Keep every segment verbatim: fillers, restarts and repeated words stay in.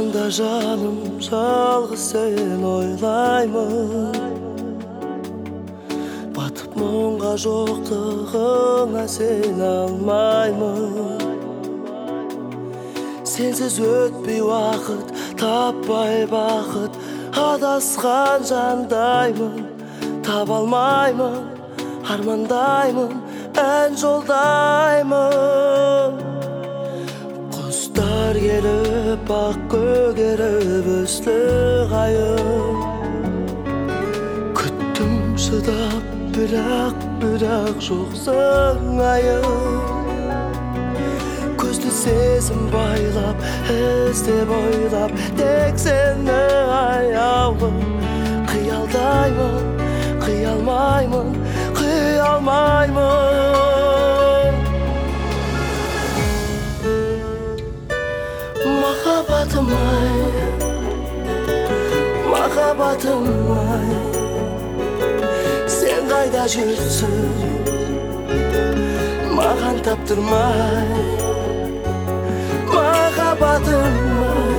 Качанда жаным жалгыз сен ойлаймын. Батып мұңға жоқтығыңа сен алмаймын. Сенсіз өтпей уақыт, таппай бақыт, адасқан жандаймын. Таба алмаймын, армандаймын, ән жолдаймын. Құстар келіп, ақ көгеріп өсті қайым. Күттім шыдап, бірақ, бірақ жоқсың айым. Көзді сезім байлап, іздеп ойлап, тек сені аяулы. Қиялдаймын, қиялмаймын, қиялмаймын. Махаббатым ай, махаббатым ай, сен қайда жүрсің, маған таптырмай. Махаббатым ай,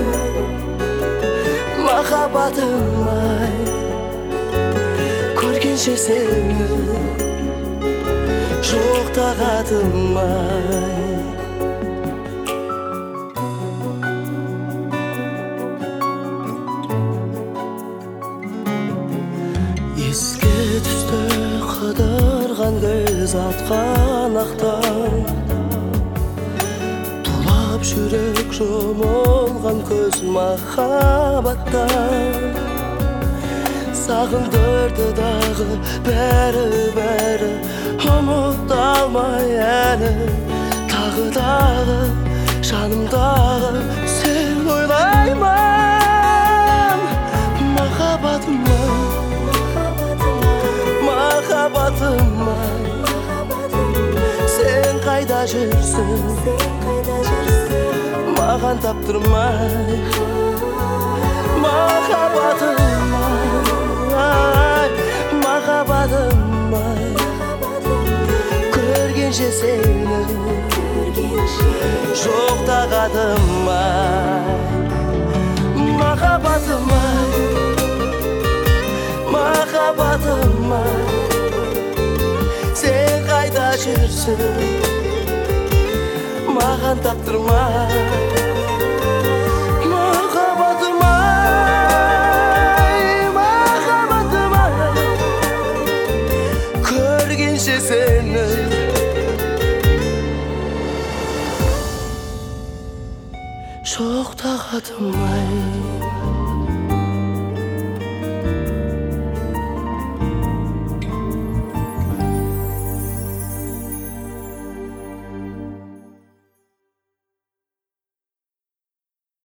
махаббатым ай, көргенше сені жоқ тағатым ай. Еске түсті қыдырған көз атқан ақтан, тулап жүрек жұмылған көз махаббаттан. Сағындырды дағы бәрі бәрі, ұмыта алмай әлі. Тағы дағы жанымдағы сен ойлаймын. Махаббатым ай, махаббатым ай, сен қайда жүрсің, маған таптырмай. Махаббатым ай, махаббатым ай, көргенше сені жоқ тағатым ай. Махаббатым ай, махаббатым ай, сен қайда жүрсің, маған таптырмай. Махаббатым ай, махаббатым ай, көргенше сені жоқ тағатым ай.